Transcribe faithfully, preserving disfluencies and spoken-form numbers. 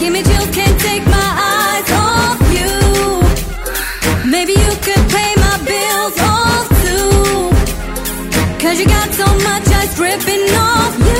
give me chills, can't take my eyes off you. Maybe you could pay my bills off too, 'cause you got so much ice dripping off you.